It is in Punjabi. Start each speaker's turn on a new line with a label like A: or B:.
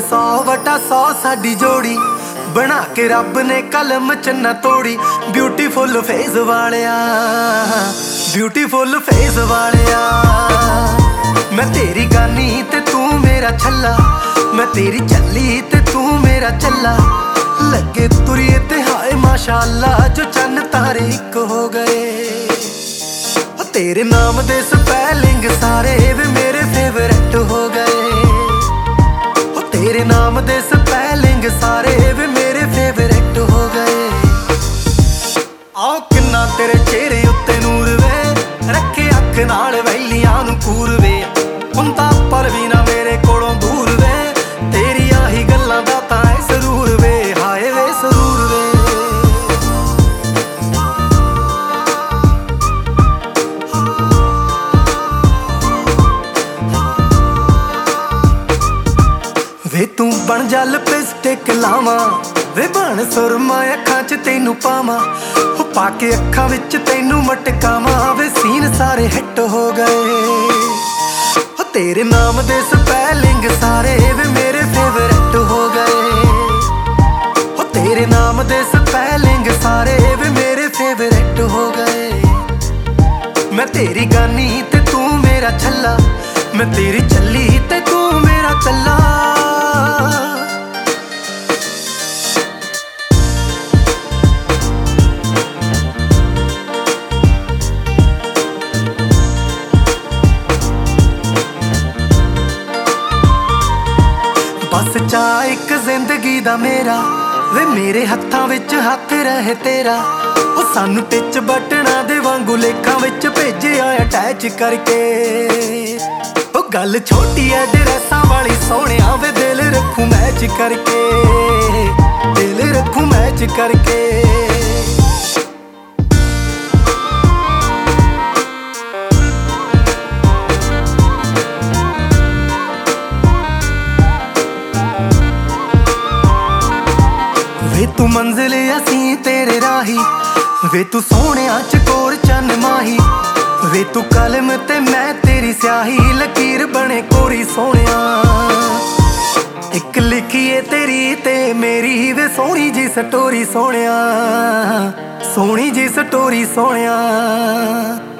A: 100/100 ਸਾਡੀ ਜੋੜੀ ਬਣਾ ਕੇ ਰੱਬ ਨੇ ਕਲਮ ਚ ਨਾ ਤੋੜੀ। ਬਿਊਟੀਫੁਲ ਫੇਸ ਵਾਲਿਆ, ਬਿਊਟੀਫੁਲ ਫੇਸ ਵਾਲਿਆ। ਮੈਂ ਤੇਰੀ ਗਾਨੀ ਤੇ ਤੂੰ ਮੇਰਾ ਛੱਲਾ, ਮੈਂ ਤੇਰੀ ਚੱਲੀ ਤੇ ਤੂੰ ਮੇਰਾ ਚੱਲਾ। ਲੱਗੇ ਤੁਰੀਏ ਤੇ ਹਾਏ ਮਾਸ਼ਾਅੱਲਾ ਜੋ ਚੰਨ ਤਾਰੇ ਇੱਕ ਹੋ ਗਏ। ਤੇਰੇ ਨਾਮ ਦੇ ਸਪੈਲਿੰਗ ਸਾਰੇ ਵੇ ਮੇਰੇ ਫੇਵਰੇਟ ਹੋ ਗਏ। ਤੇਰੇ ਨਾਮ ਦੇ ਸਪੈਲਿੰਗ ਸਾਰੇ ਵੇ ਮੇਰੇ ਫੇਵਰੇਟ ਹੋ ਗਏ। ਆਹ ਕਿੰਨਾ ਤੇਰੇ ਚਿਹਰੇ ਉੱਤੇ ਨੂਰ ਵੇ, ਰੱਖੇ ਅੱਖ ਨਾਲ ਵੈਲੀਆਂ ਨੂੰ ਕੂਰ ਵੇ। ਹੁੰਦਾ ਪਰ ਵੀ ਨਾ ਮੇਰੇ ਕੋਲੋਂ ਦੂਰ ਵੇ, ਤੇਰੀ ਆਹੀ ਗੱਲਾਂ ਦਾ ਤਾਂ ਐ ਸਰੂਰ ਵੇ। ਹਾਏ ਵੇ ਸਰੂਰ ਵੇ। ਵੇ ਤੂੰ ਬਣ ਜਾ ਲਿਪਸਟਿਕ ਲਾਵਾਂ, ਵੇ ਬਣ ਸੁਰਮਾ ਅੱਖਾਂ ਚ ਤੈਨੂੰ ਪਾਵਾਂ। ਪਾ ਕੇ ਅੱਖਾਂ ਵਿੱਚ ਤੈਨੂੰ ਮਟਕਾਵਾਂ, ਵੇ ਸੀਨ ਸਾਰੇ ਹਿੱਟ ਹੋ ਗਏ। ਤੇਰੇ ਨਾਮ ਦੇ ਸਪੈਲਿੰਗ ਸਾਰੇ ਵੇ ਮੇਰੇ ਫੇਵਰੇਟ ਹੋ ਗਏ। ਤੇਰੇ ਨਾਮ ਦੇ ਸਪੈਲਿੰਗ ਸਾਰੇ ਵੇ ਮੇਰੇ ਫੇਵਰੇਟ ਹੋ ਗਏ। ਮੈਂ ਤੇਰੀ ਗਾਨੀ ਤੇ ਤੂੰ ਮੇਰਾ ਛੱਲਾ, ਮੈਂ ਤੇਰੀ ਚੱਲੀ ਤੇ ਤੂੰ ਮੇਰਾ ਚੱਲਾ। ਬਸ ਚਾਅ ਇੱਕ ਜ਼ਿੰਦਗੀ ਦਾ ਮੇਰਾ, ਵੇ ਮੇਰੇ ਹੱਥਾਂ ਵਿੱਚ ਹੱਥ ਰਹੇ ਤੇਰਾ। ਉਹ ਸਾਨੂੰ ਟਿੱਚ ਬਟਨਾਂ ਦੇ ਵਾਂਗੂ ਲੇਖਾਂ ਵਿੱਚ ਭੇਜਿਆ ਅਟੈਚ ਕਰਕੇ। ਉਹ ਗੱਲ ਛੋਟੀ ਐ ਡਰੈਸਾਂ ਵਾਲੀ ਸੋਹਣਿਆ, ਵੇ ਦਿਲ ਰੱਖੂ ਮੈਚ ਕਰਕੇ, ਦਿਲ ਰੱਖੂ ਮੈਚ ਕਰਕੇ। ਵੇ ਤੂੰ ਮੰਜ਼ਿਲ ਅਸੀਂ ਤੇਰੇ ਰਾਹੀ, ਵੇ ਤੂੰ ਸੋਹਣਿਆ ਚਕੋਰ ਚੰਨ ਮਾਹੀ। ਵੇ ਤੂੰ ਕਲਮ ਤੇ ਮੈਂ ਤੇਰੀ ਸਿਆਹੀ, ਲਕੀਰ ਬਣੇ ਕੋਰੀ ਸੋਹਣਿਆ। ਇੱਕ ਲਿਖੀਏ ਤੇਰੀ ਤੇ ਮੇਰੀ, ਵੇ ਸੋਹਣੀ ਜੀ ਸਟੋਰੀ ਸੋਹਣਿਆ, ਸੋਹਣੀ ਜੀ ਸਟੋਰੀ ਸੋਹਣਿਆ।